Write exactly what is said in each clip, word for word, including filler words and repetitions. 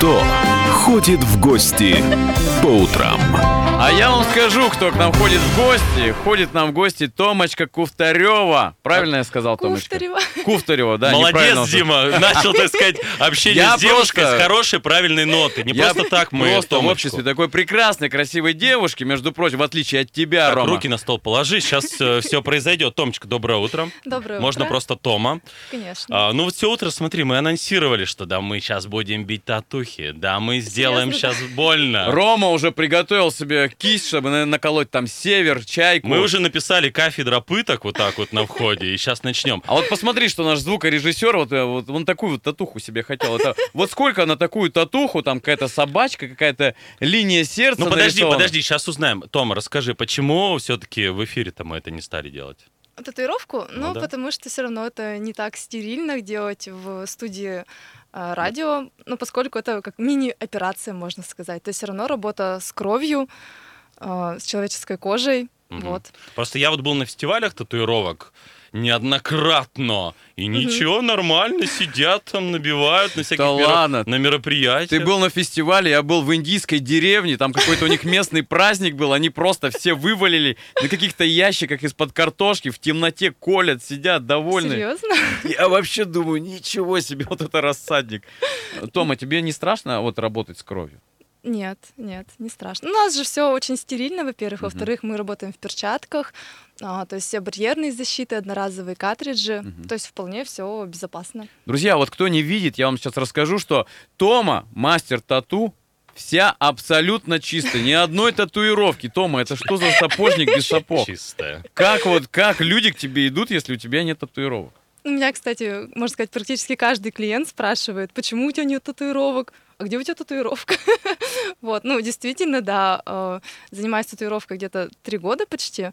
Кто ходит в гости по утрам? А я вам скажу, кто к нам ходит в гости. Ходит к нам в гости Томочка Куфтарева. Правильно я сказал, Томочка? Куфтарева. Куфтарева, да. Молодец, Дима. Начал, так сказать, общение Я с девушкой просто- с хорошей, правильной ноты. Не Я просто так мы просто в Томочку. обществе такой прекрасной, красивой девушки, между прочим, в отличие от тебя, Так, Рома. руки на стол положи, сейчас все произойдет. Томочка, доброе утро. Доброе Можно утро. просто Тома. Конечно. А, ну вот все утро, смотри, мы анонсировали, что да, мы сейчас будем бить татухи, да, мы сделаем Серьезно? сейчас больно. Рома уже приготовил себе кисть, чтобы на- наколоть там север, чайку. Мы уже написали кафедра пыток вот так вот на входе, и сейчас начнем. А вот посмотри, что наш звукорежиссер, вот, э, вот он такую вот татуху себе хотел. Это, вот сколько на такую татуху, там какая-то собачка, какая-то линия сердца Ну подожди, нарисована. подожди, сейчас узнаем. Тома, расскажи, почему все-таки в эфире-то мы это не стали делать? Татуировку? Ну, Ну да. потому что все равно это не так стерильно делать в студии а, радио, ну, поскольку это как мини-операция, можно сказать. То есть все равно работа с кровью, а, с человеческой кожей. Мгм. Вот. Просто я вот был на фестивалях татуировок неоднократно, и ничего, нормально, сидят там, набивают на всяких Да меро- ладно. на мероприятиях. Ты был на фестивале, я был в индийской деревне, там какой-то у них местный праздник был, они просто все вывалили на каких-то ящиках из-под картошки, в темноте колят, сидят довольны. Серьезно? Я вообще думаю, ничего себе, вот это рассадник. Тома, тебе не страшно вот работать с кровью? Нет, нет, не страшно. У нас же все очень стерильно, во-первых. Мгм. Во-вторых, мы работаем в перчатках, а, то есть все барьерные защиты, одноразовые картриджи. Мгм. То есть вполне все безопасно. Друзья, вот кто не видит, я вам сейчас расскажу, что Тома, мастер тату, вся абсолютно чистая, ни одной татуировки. Тома, это что за сапожник без сапог? Чистая. Как вот, как люди к тебе идут, если у тебя нет татуировок? У меня, кстати, можно сказать, практически каждый клиент спрашивает, почему у тебя нет татуировок, а где у тебя татуировка? Вот, ну, действительно, да, э, занимаюсь татуировкой где-то три года почти,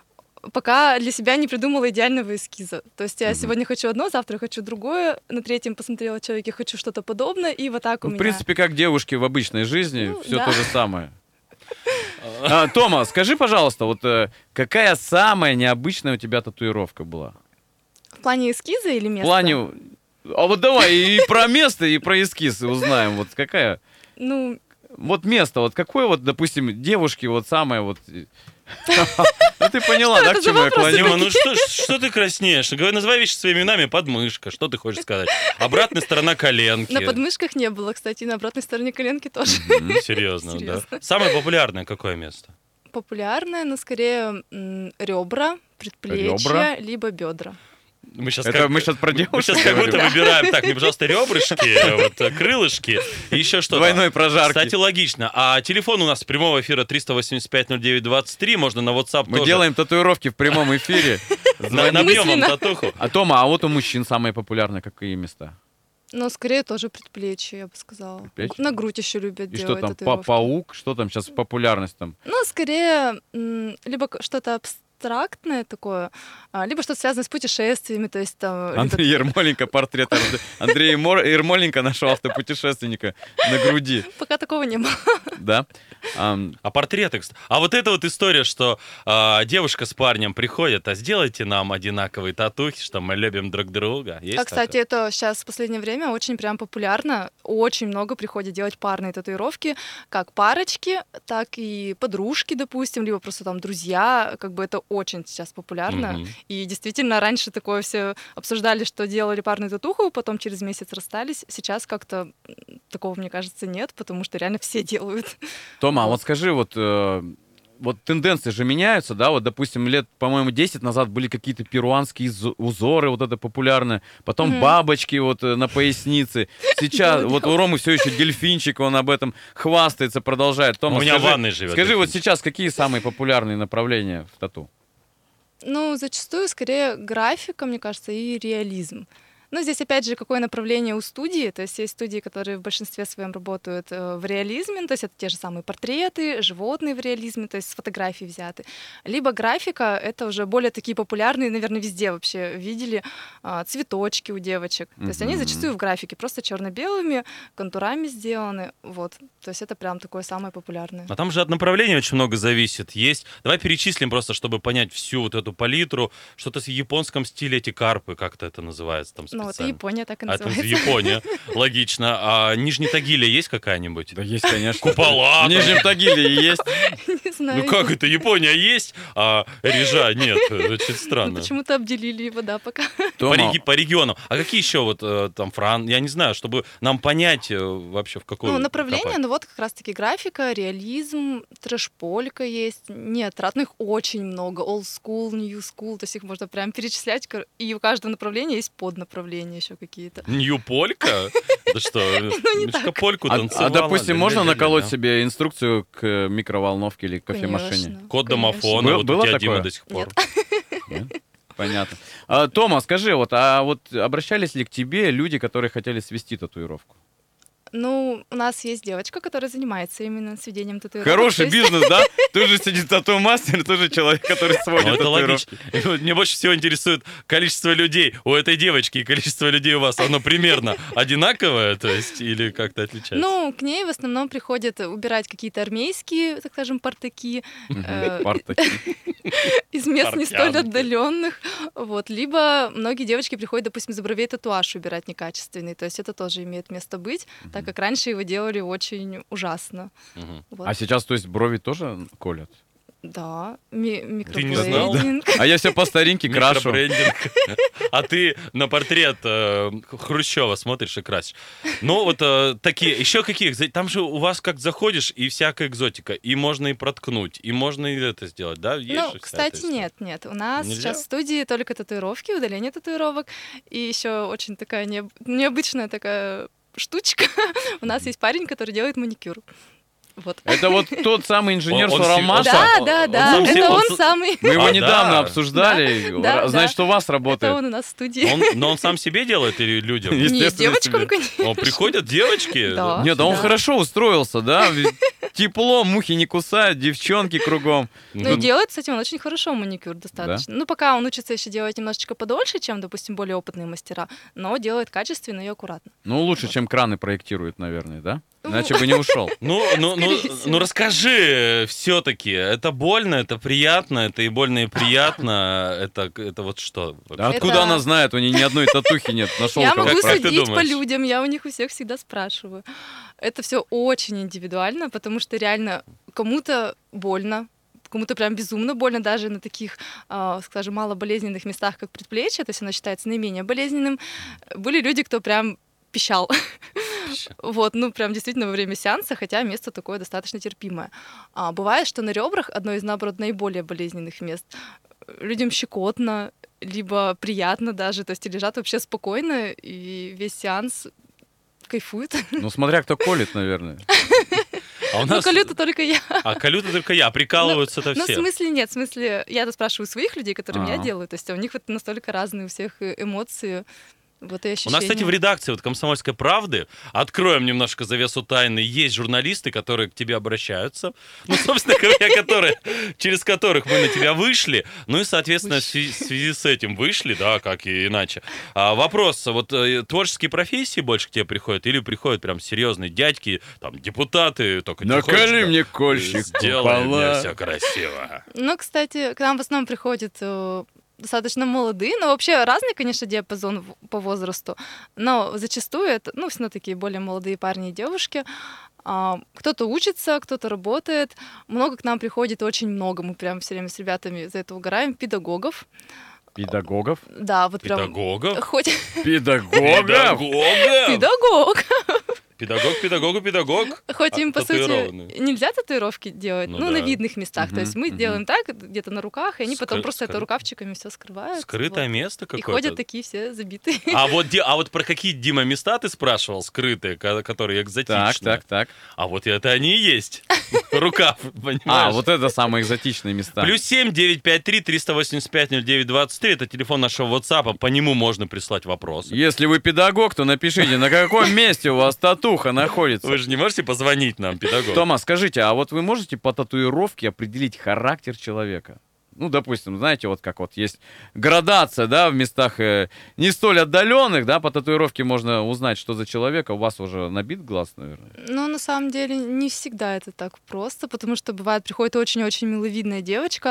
пока для себя не придумала идеального эскиза. То есть я Мгм. сегодня хочу одно, завтра хочу другое, на третьем посмотрела человеке, хочу что-то подобное, и вот так у Ну, в меня. принципе, как девушки в обычной жизни, Ну, все да. то же самое. А, Тома, скажи, пожалуйста, вот э, какая самая необычная у тебя татуировка была? В плане эскиза или В места? плане... А вот давай и про место, и про эскиз узнаем. Вот какая... Ну, Вот место, вот какое вот, допустим, девушки вот самое вот... Ну ты поняла, да, это к за чему я вопросы клоню? Дима, ну что, что ты краснеешь? Говори, называй вещи своими именами. Подмышка, что ты хочешь сказать? Обратная сторона коленки. на подмышках не было, кстати, и на обратной стороне коленки тоже. Мгм. Серьезно, да? Серьезно. Самое популярное какое место? Популярное, но скорее м, ребра, предплечья, Ребра? либо бедра. Мы сейчас Это мы сейчас про мы девушек сейчас как будто говорим. выбираем. Так, мне, пожалуйста, ребрышки, вот, э, крылышки и еще что-то. Двойной прожарки. Кстати, логично. А телефон у нас с прямого эфира триста восемьдесят пять ноль девять двадцать три. Можно на WhatsApp Мы тоже. делаем татуировки в прямом эфире. На- Набьем вам Мысленно. татуху. А Тома, а вот у мужчин самые популярные какие места? Но скорее тоже предплечье, я бы сказала. Предплечье? На грудь еще любят И что делать там, па- татуировки. паук? Что там сейчас популярность там? Ну, скорее, м, либо к- что-то абстрактное такое, а, либо что-то связанное с путешествиями, то есть там... любят- Андрей Ермоленко, портрет Анд- Андрея Мор- Ермоленко, нашего автопутешественника, на груди, Пока такого не было. да? Ам, А портреты, кстати. А вот эта вот история, что а, девушка с парнем приходят, а сделайте нам одинаковые татухи, что мы любим друг друга. Есть А, кстати, такое? это сейчас в последнее время очень прям популярно. Очень много приходят делать парные татуировки, как парочки, так и подружки, допустим, либо просто там друзья. Как бы это очень сейчас популярно. Мгм. И действительно, раньше такое все обсуждали, что делали парную татуху, потом через месяц расстались. Сейчас как-то м, такого, мне кажется, нет, потому что реально все делают. Тома, а вот скажи, вот, э, вот тенденции же меняются, да? Вот, допустим, лет, по-моему, десять назад были какие-то перуанские из- узоры, вот это популярное. Потом Мгм. бабочки вот э, на пояснице. Сейчас, Дело вот у Ромы все еще дельфинчик, он об этом хвастается, продолжает. Тома, У меня в скажи, ванной живет скажи вот дельфинчик. сейчас, какие самые популярные направления в тату? Ну, зачастую скорее графика, мне кажется, и реализм. Но здесь, опять же, какое направление у студии. То есть есть студии, которые в большинстве своем работают э, в реализме, то есть это те же самые портреты, животные в реализме, то есть с фотографий взяты. Либо графика — это уже более такие популярные, наверное, везде вообще видели, а, цветочки у девочек. То есть они Мгм. зачастую в графике просто черно-белыми, контурами сделаны. Вот. То есть это прям такое самое популярное. А там же от направления очень много зависит. Есть. Давай перечислим просто, чтобы понять всю вот эту палитру. Что-то в японском стиле эти карпы, как-то это называется. Там, с Ну, Ну, вот и специально. Япония так и А это называется. Япония, логично. А Нижний Тагиле есть какая-нибудь? Да есть, конечно. Купола. В Нижнем Тагиле есть. Не знаю. Ну как это, Япония есть, а Рижа нет? Очень Ну, странно. почему-то обделили его, да, пока. По, Тома, реги- по регионам. А какие еще вот э, там Фран, я не знаю, чтобы нам понять э, вообще в какой Ну, направление, копать. ну вот как раз-таки графика, реализм, трэш-полька есть. Нет, ну их очень много. Old school, new school, то есть их можно прям перечислять. кор- И у каждого направления есть поднаправления еще какие-то. Нью-полька? Да что, не Мишка так. польку а, танцевала. а, допустим, можно ля-ля-ля-ля. наколоть себе инструкцию к микроволновке или кофемашине? Конечно, Код конечно. домофона, Было- вот было у тебя такое? Дима до сих пор. Нет. Нет? Понятно. А, Тома, скажи, вот, а вот обращались ли к тебе люди, которые хотели свести татуировку? Ну, у нас есть девочка, которая занимается именно сведением татуировок. Хороший То есть- бизнес, да? Тут же сидит тату-мастер, тут же человек, который Ну, сводит это татуировки. логично. И вот Мне больше всего интересует количество людей у этой девочки и количество людей у вас. Оно примерно одинаковое, то есть, или как-то отличается? Ну, к ней в основном приходят убирать какие-то армейские, так скажем, портаки э, Партаки. из мест не столь Портянки. отдаленных. Вот. Либо многие девочки приходят, допустим, за бровей татуаж убирать некачественный. То есть это тоже имеет место быть, так как раньше его делали очень ужасно. Мгм. Вот. А сейчас, то есть, брови тоже колят? Да, ми- Ты не знал? микроблейдинг. А я все по старинке крашу. Микробрендинг. А ты на портрет э, Хрущева смотришь и красишь. Ну, вот э, такие, еще какие? экзо- Там же у вас как заходишь, и всякая экзотика. И можно и проткнуть, и можно и это сделать, да? Есть же Ну, вся эта кстати, история. нет, нет. У нас Нельзя? сейчас в студии только татуировки, удаление татуировок. И еще очень такая необ- необычная такая штучка. У нас есть парень, который делает маникюр. Вот. Это вот тот самый инженер Он- он Суралмаша. се- Да, он- да, он да. сам себе- Это он он с- самый. Мы его А, недавно да. обсуждали. Да, да, Значит, у вас Это работает. он у нас в студии. Он- но он сам себе делает или людям? Есть. Нет, естественно, девочкам, себе. конечно. О, приходят девочки? Да. Нет, да он Да. хорошо устроился, да? Ведь тепло, мухи не кусают, девчонки кругом. Ну и делает, кстати, он очень хорошо маникюр достаточно. Ну, пока он учится еще делать немножечко подольше, чем, допустим, более опытные мастера, но делает качественно и аккуратно. Ну, лучше, чем краны проектирует, наверное, да? Иначе бы не ушел. Ну, ну, ну, Скорее всего. ну расскажи все-таки, это больно, это приятно, это и больно, и приятно, это, это вот что? Да вообще? откуда Это- она знает? У нее ни одной татухи нет. Нашел Я кого могу Как- как ты судить по думаешь? людям, я у них у всех всегда спрашиваю. Это все очень индивидуально, потому что реально кому-то больно, кому-то прям безумно больно даже на таких, а, скажем, малоболезненных местах, как предплечье, то есть оно считается наименее болезненным. Были люди, кто прям пищал. Вот, ну прям действительно во время сеанса, хотя место такое достаточно терпимое. А бывает, что на ребрах одно из, наоборот, наиболее болезненных мест. Людям щекотно, либо приятно даже, то есть лежат вообще спокойно, и весь сеанс кайфуют. Ну, смотря кто колет, наверное. А у Ну, нас... колют только я. А колют только я, прикалываются-то Ну, в все. смысле нет, в смысле, я-то спрашиваю своих людей, которым я Ага. делаю, то есть у них вот настолько разные у всех э, эмоции, вот и У ощущения. нас, кстати, в редакции вот «Комсомольской правды», откроем немножко завесу тайны, есть журналисты, которые к тебе обращаются, ну, собственно говоря, которые, через которых мы на тебя вышли, ну и, соответственно, в связи, в связи с этим вышли, да, как и иначе. А, вопрос, вот э, творческие профессии больше к тебе приходят или приходят прям серьезные дядьки, там, депутаты, только Наколи тихонечко, мне кольщик, сделай мне купола. все красиво. Ну, кстати, к нам в основном приходят э, достаточно молодые, но вообще разный, конечно, диапазон в- по возрасту, но зачастую это, ну, все равно такие более молодые парни и девушки. А, кто-то учится, кто-то работает. Много к нам приходит, очень много, мы прям все время с ребятами за это угораем, педагогов. Педагогов? Да, вот прям... Педагогов? Хоть Педагогов? Педагогов? педагог, Педагог, педагогу, педагог. хоть А, им, по сути, татуированные. нельзя татуировки делать, Ну ну, да. на видных местах. То Мгм, есть мы мгм. делаем так, где-то на руках, и они потом Скры- просто это скры- рукавчиками все скрывают. Скрытое вот. место И какое-то. ходят такие все забитые. А вот, Ди- а вот про какие, Дима, места ты спрашивал, скрытые, ко- которые экзотичные? Так, так, так. А вот это они и есть. Рукав, понимаешь? А, вот это самые экзотичные места. Плюс семь девять пять три триста восемьдесят пять ноль девять двадцать три. Это телефон нашего WhatsApp. По нему можно прислать вопросы. Если вы педагог, то напишите, на каком месте у вас татуха находится. Вы же не можете позвонить нам, педагог? Тома, скажите, а вот вы можете по татуировке определить характер человека? Ну, допустим, знаете, вот как вот есть градация, да, в местах э, не столь отдаленных, да, по татуировке можно узнать, что за человек, а у вас уже набит глаз, наверное. Но на самом деле не всегда это так просто, потому что бывает, приходит очень-очень миловидная девочка,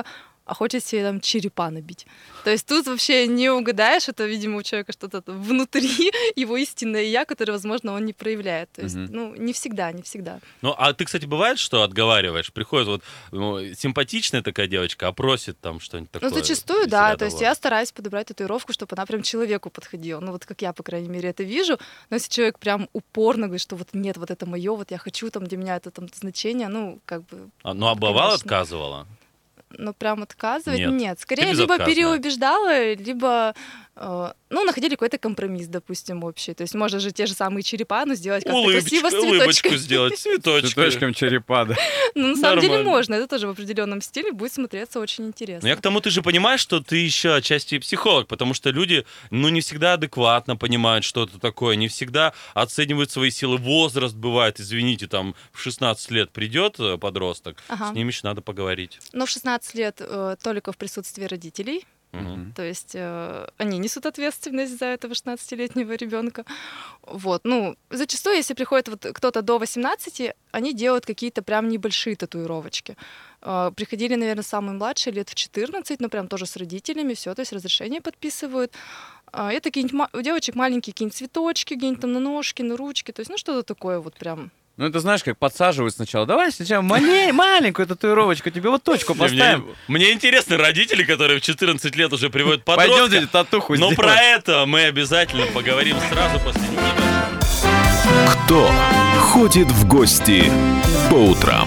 а хочет себе там черепа набить. То есть тут вообще не угадаешь, это, видимо, у человека что-то там внутри, его истинное я, которое, возможно, он не проявляет. То есть, Мгм. ну, не всегда, не всегда. Ну, а ты, кстати, бывает, что отговариваешь? Приходит вот ну, симпатичная такая девочка, а просит там что-нибудь такое? Ну, зачастую, из да. ряда То есть вон. я стараюсь подобрать татуировку, чтобы она прям человеку подходила. Ну, вот как я, по крайней мере, это вижу. Но если человек прям упорно говорит, что вот нет, вот это мое, вот я хочу, там, для меня это там значение, ну, как бы, А, ну, а бывало, конечно. отказывала? ну, прям отказывать Нет. нет. Скорее, либо безотказная. переубеждала, либо, э, ну, находили какой-то компромисс, допустим, общий. То есть можно же те же самые черепа, но сделать как-то красиво с улыбочку цветочками. сделать, цветочки. Цветочком черепа, да. Ну, на самом деле Нормально. можно. Это тоже в определенном стиле будет смотреться очень Но интересно. я к тому, ты же понимаешь, что ты еще отчасти психолог, потому что люди, ну, не всегда адекватно понимают, что это такое, не всегда оценивают свои силы. Возраст бывает, извините, там в шестнадцать лет придет э, подросток, Ага. с ним еще надо поговорить. Но в шестнадцать лет э, только в присутствии родителей. Мгм. То есть э, они несут ответственность за этого шестнадцатилетнего ребенка. Вот. Ну, зачастую, если приходит вот кто-то до восемнадцати, они делают какие-то прям небольшие татуировочки. Э, приходили, наверное, самые младшие лет в четырнадцать, но прям тоже с родителями, все, то есть разрешение подписывают. А это какие-нибудь ма- у девочек маленькие какие-нибудь цветочки, где-нибудь там на ножки, на ручки, то есть, ну, что-то такое вот прям. Ну, это знаешь, как подсаживают сначала. Давай сначала мале- маленькую татуировочку, тебе вот точку Не, поставим. Мне, мне интересны родители, которые в четырнадцать лет уже приводят подростка. Пойдемте татуху Но сделаем. про это мы обязательно поговорим сразу после небольшого. Кто ходит в гости по утрам?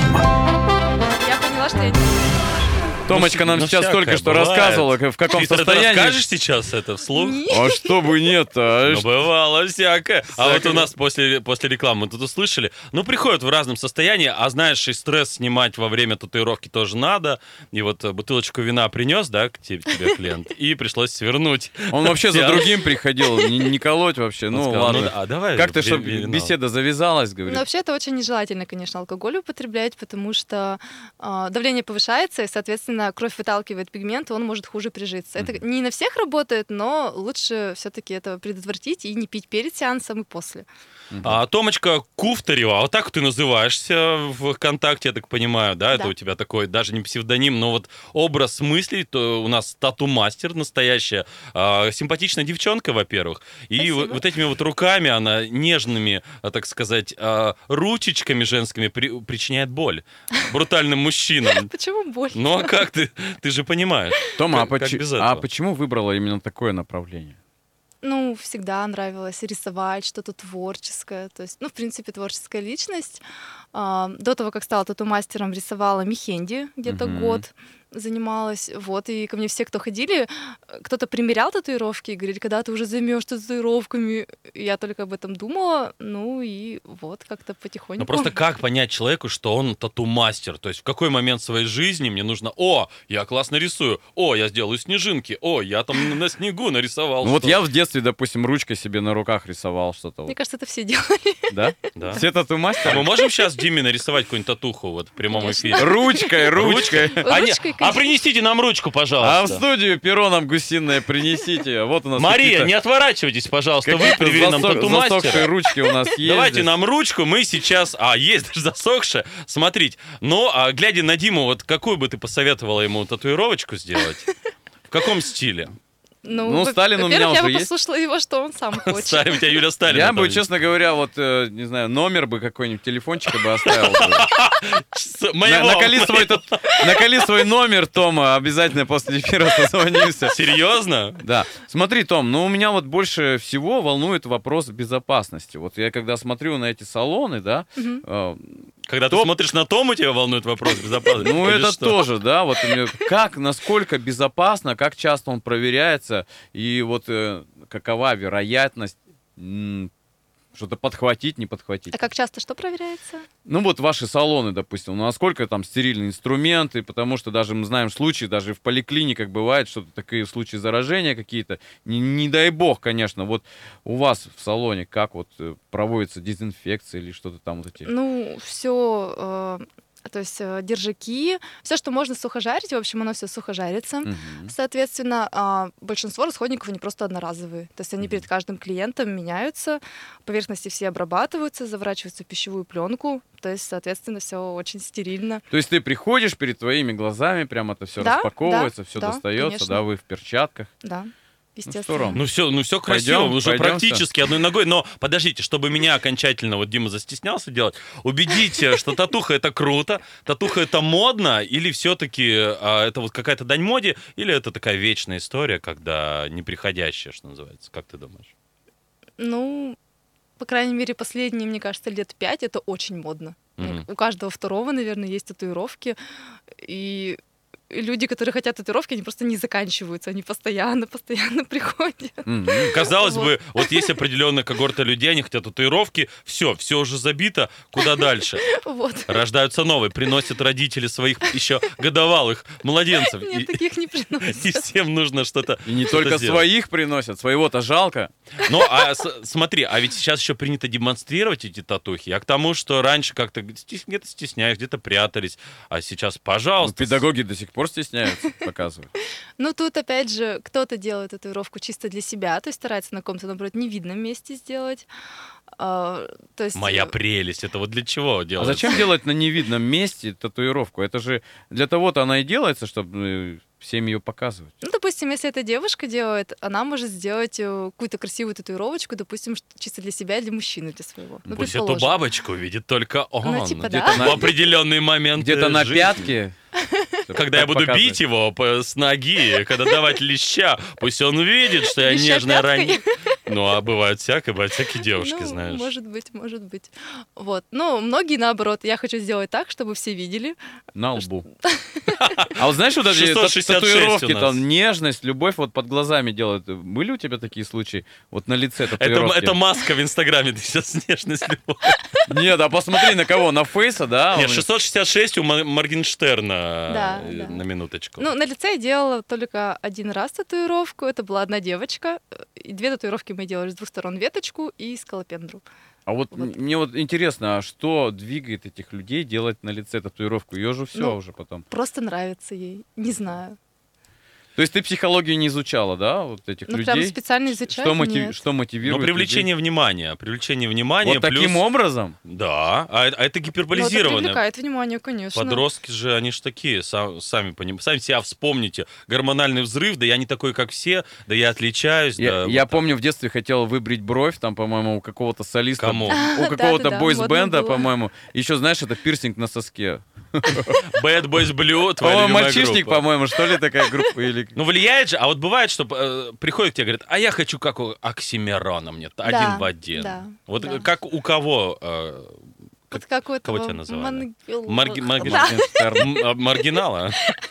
Я поняла, что я не... Томочка нам Ну, сейчас всякое только что бывает. рассказывала, в каком Чисто ты состоянии. расскажешь сейчас это вслух? Не. А что бы нет-то? Ну, бывало всякое. А вот Всякое. у нас после, после рекламы мы тут услышали, ну, приходят в разном состоянии, а знаешь, и стресс снимать во время татуировки тоже надо. И вот э, бутылочку вина принес, да, к тебе, тебе клиент, и пришлось свернуть. Он вообще за Сеанс. другим приходил, не, не колоть вообще. Он Ну сказал, ладно. да, а давай Как-то, ви- чтобы вино. беседа завязалась, говорит. Ну, вообще, это очень нежелательно, конечно, алкоголь употреблять, потому что а, давление повышается, и, соответственно, кровь выталкивает пигмент, и он может хуже прижиться. Это не на всех работает, но лучше все-таки это предотвратить и не пить перед сеансом и после. А, Томочка Куфтарева, а вот так ты называешься в ВКонтакте, я так понимаю, да? Это Да. у тебя такой, даже не псевдоним, но вот образ мыслей, то у нас тату-мастер настоящая, а, симпатичная девчонка, во-первых, и Спасибо. вот, вот этими вот руками она нежными, а, так сказать, а, ручечками женскими при- причиняет боль брутальным мужчинам. Почему боль? Ну а как ты? Ты же понимаешь. Тома, а, как- как почи- без а этого? почему выбрала именно такое направление? Ну, всегда нравилось рисовать что-то творческое. То есть, ну, в принципе, творческая личность. А, До того, как стала тату-мастером, рисовала мехенди где-то Мгм. год занималась. Вот, и ко мне все, кто ходили, кто-то примерял татуировки и говорили, когда ты уже займешь татуировками. Я только об этом думала. Ну и вот, как-то потихоньку. Ну просто как понять человеку, что он тату-мастер? То есть в какой момент своей жизни мне нужно, о, я классно рисую, о, я сделаю снежинки, о, я там на снегу нарисовал Ну вот что-то». я в детстве, допустим, ручкой себе на руках рисовал что-то. Мне Вот. кажется, это все делали. Да? Да. Все А тату-мастеры? мы можем сейчас Диме нарисовать какую-нибудь татуху вот в прямом Конечно. эфире? Ручкой, ручкой. А, не- Ручкой, а конечно. принесите нам ручку, А в пожалуйста. студию перо нам гусиное принесите. Вот у нас Мария, какие-то- не отворачивайтесь, пожалуйста, вы какие-то привели нам засох- засохшие тату-мастера. ручки у нас есть. Давайте здесь. нам ручку, мы сейчас... А, есть даже засохшая. Смотрите. Но, а, глядя на Диму, вот какую бы ты посоветовала ему татуировочку сделать? В каком стиле? Ну, во- Сталин у меня во-первых, я уже бы есть. послушала его, что он сам хочет. Ставим у тебя Юля Сталина. Я там бы, есть. честно говоря, вот, э, не знаю, номер бы какой-нибудь, телефончик бы оставил. бы. С- На- моего- Накали свой тот- накали свой номер, Тома, обязательно после эфира созвонимся. Серьезно? Да. Смотри, Том, ну у меня вот больше всего волнует вопрос безопасности. Вот я когда смотрю на эти салоны, да, Мгм. э, Когда ты Топ. смотришь на Тому, тебя волнует вопрос безопасности? ну Или это что? тоже, да, вот у меня- как, насколько безопасно, как часто он проверяется, и вот э, какова вероятность м, что-то подхватить, не подхватить. А как часто что проверяется? Ну вот ваши салоны, допустим, ну насколько там стерильные инструменты, потому что даже мы знаем случаи, даже в поликлиниках бывает, что такие случаи заражения какие-то, не, не дай бог, конечно, вот у вас в салоне как вот э, проводится дезинфекция или что-то там вот эти... Ну, все То есть э, держаки, все, что можно сухожарить, в общем, оно все сухожарится. Мгм. Соответственно, а, большинство расходников, они просто одноразовые. То есть они перед каждым клиентом меняются, поверхности все обрабатываются, заворачиваются в пищевую пленку. То есть, соответственно, все очень стерильно. То есть ты приходишь, перед твоими глазами прям это все Да, распаковывается, да, все да, достается, конечно. да, вы в перчатках. Да, естественно. здорово. Ну все, ну все красиво, Пойдем, уже пойдем, практически одной ногой. Но подождите, чтобы меня окончательно, вот Дима застеснялся делать, убедите, что татуха это круто, татуха это модно, или все-таки а, это вот какая-то дань моде, или это такая вечная история, когда неприходящая, что называется. Как ты думаешь? Ну, по крайней мере, последние, мне кажется, лет пять это очень модно. Мгм. У каждого второго, наверное, есть татуировки. И люди, которые хотят татуировки, они просто не заканчиваются. Они постоянно, постоянно приходят. Мгм. Казалось Вот. бы, вот есть определенная когорта людей, они хотят татуировки, все, все уже забито, куда дальше? Вот. Рождаются новые, приносят родители своих еще годовалых младенцев. Нет, И, таких не и приносят. всем нужно что-то. И не что-то только сделать. своих приносят, своего-то жалко. Ну, а с- смотри, а ведь сейчас еще принято демонстрировать эти татухи. А к тому, что раньше как-то стес- где-то стеснялись, где-то прятались, а сейчас, Ну, пожалуйста. педагоги до сих пор стесняются показывать. Ну, тут, опять же, кто-то делает татуировку чисто для себя, то есть старается на каком-то, наоборот, невидном месте сделать. А, то есть... Моя э, прелесть, это вот для чего А делается? зачем делать на невидном месте татуировку? Это же для того-то она и делается, чтобы всем ее показывать. Ну, допустим, если эта девушка делает, она может сделать э, какую-то красивую татуировку, допустим, ш- чисто для себя, для мужчины, для своего. Ну, Пусть эту предположим. бабочку видит только он. Ну, типа, где-то да. на- В определенный момент Где-то на жизни. пятке. Когда я буду бить его по- с ноги, когда давать леща, пусть он видит, что я Леща нежная пяткой? ранее. Ну, а бывает всякое, бывают всякие девушки, Ну, знаешь. может быть, может быть. Вот. Ну, многие, наоборот, я хочу сделать так, чтобы все видели. На лбу. А вот знаешь, вот эти шестьсот та- шестьдесят шесть татуировки, у нас. там, нежность, любовь вот под глазами делают. Были у тебя такие случаи? Вот на лице Это, татуировки? это маска в Инстаграме, ты сейчас нежность любовь. Нет, а посмотри на кого? На Фейса, да? Нет, Он- шестьсот шестьдесят шесть у Ма- Моргенштерна, Да, э, да. на минуточку. Ну, на лице я делала только один раз татуировку. Это была одна девочка. И две татуировки мы делали с двух сторон: веточку и скалопендру. А вот, Вот. м- мне вот интересно, а что двигает этих людей делать на лице татуировку? Ее же все Ну, уже потом. Просто нравится ей. Не знаю. То есть ты психологию не изучала, да, вот этих Ну, прям людей? специально изучать Что, мотив- нет. что Но мотивирует привлечение внимания, привлечение внимания, людей? Вот таким плюс- образом? Да, а, это- а это Ну, это гиперболизированное. привлекает внимание, конечно. Подростки же, они же такие, са- сами поним- сами себя вспомните. Гормональный взрыв, да я не такой, как все, да я отличаюсь. Я, да, я вот так. помню, в детстве хотел выбрить бровь, там, по-моему, у какого-то солиста. Кому? У А, какого-то да-да-да, бойсбенда, модно было. по-моему. Еще, знаешь, это пирсинг на соске. Bad Boys Blue, твоя По-моему, любимая мальчишник, группа. по-моему, что ли, такая группа? Или... Ну, влияет же, а вот бывает, что э, приходит к тебе и говорит, а я хочу как у Оксимирона мне, один в один. да, Вот да. как у кого? э, Вот как у кого этого тебя называли? Мангел- Марги- Марги- Да, Моргенштерн. м- а, маргинала?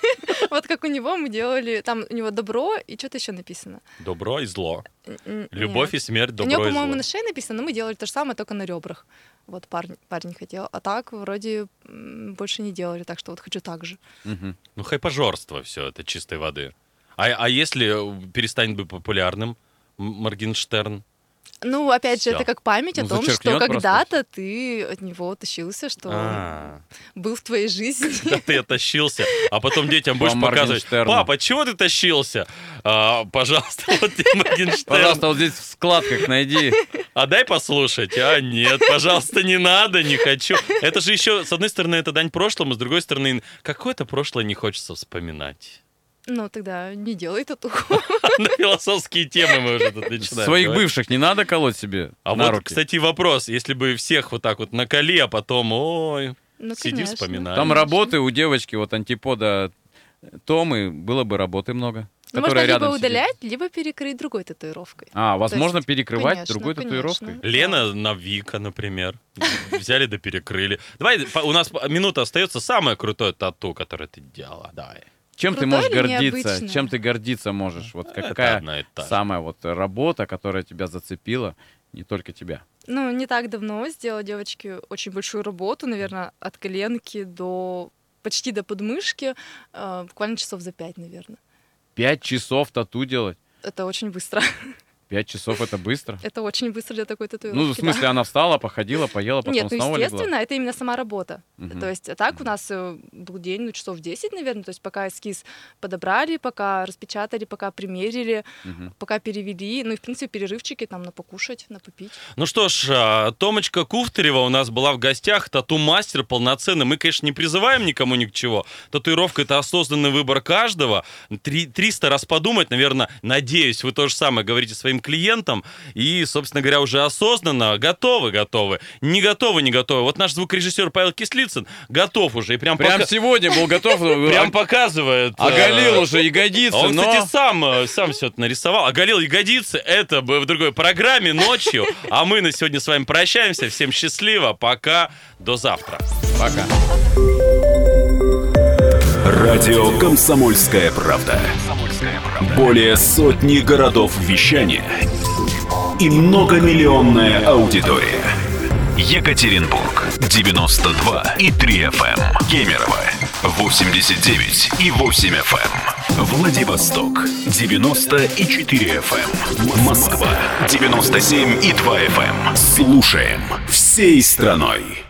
вот как у него мы делали, там у него добро и что-то еще написано. Добро и зло. Н- н- Любовь и нет. смерть, У добро него, и по-моему, зло. на шее написано, но мы делали то же самое, только на ребрах. Вот парень, парень хотел. А так вроде м, больше не делали, так что вот хочу так же. Мгм. Ну, хайпажорство все это чистой воды. А, а если э, перестанет быть популярным М- Моргенштерн? Ну, опять же, Всё. это как память Ну, о том, что зачеркнёт просто. когда-то ты от него тащился, что А, был в твоей жизни. да ты тащился, а потом детям будешь По показывать, Моргенштерну. папа, чего ты тащился? «А, пожалуйста, вот тебе Моргенштерн. Пожалуйста, вот здесь в складках найди. А дай послушать. А нет, пожалуйста, не надо, не хочу. Это же еще, с одной стороны, это дань прошлому, с другой стороны, какое-то прошлое не хочется вспоминать. Ну, тогда не делай татуху. На философские темы мы уже тут начинаем. Своих говорить. бывших не надо колоть себе А на вот, руки. кстати, вопрос. Если бы всех вот так вот наколи, а потом, ой, Ну, сиди, конечно. вспоминай. Там конечно. работы у девочки, вот антипода Томы, было бы работы много. Ну, можно которая либо рядом сидит. удалять, либо перекрыть другой татуировкой. А, возможно, есть, перекрывать конечно, другой конечно. татуировкой? Лена Навика, например. Взяли да перекрыли. Давай, по- у нас по- минута остается. Самое крутое тату, которое ты делала. Давай. Чем ты Крутое можешь или гордиться? необычное? Чем ты гордиться можешь? Вот Это какая одна и та же. самая вот работа, которая тебя зацепила, не только тебя? Ну, не так давно сделала девочке очень большую работу, наверное, от коленки до почти до подмышки, э, буквально часов за пять, наверное. Пять часов тату делать? Это очень быстро. Пять часов это быстро. Это очень быстро для такой татуировки. Ну, в смысле, да. она встала, походила, поела, потом Нет, ну, снова легла? естественно, это именно сама работа. Мгм. То есть так у нас э, был день, ну, часов десять, наверное, то есть пока эскиз подобрали, пока распечатали, пока примерили, Мгм. пока перевели, ну и, в принципе, перерывчики там на покушать, на попить. Ну что ж, а, Томочка Куфтарева у нас была в гостях, тату-мастер полноценный. Мы, конечно, не призываем никому ни к чему. Татуировка — это осознанный выбор каждого. Три- триста раз подумать, наверное, надеюсь, вы то же самое говорите своим клиентам. И, собственно говоря, уже осознанно готовы, готовы. Не готовы, не готовы. Вот наш звукорежиссер Павел Кислицын готов уже. И прям, Прям пока- сегодня был готов, прям показывает. оголил э, уже ягодицы, Он, но... кстати, сам, э, сам все это нарисовал. Оголил ягодицы. Это бы в другой программе ночью. А мы на сегодня с вами прощаемся. Всем счастливо. Пока. До завтра. Пока. Радио «Комсомольская правда». Более сотни городов вещания и многомиллионная аудитория. Екатеринбург девяносто два и три эф эм, Кемерово восемьдесят девять и восемь эф эм, Владивосток девяносто и четыре эф эм, Москва девяносто семь и два эф эм. Слушаем всей страной.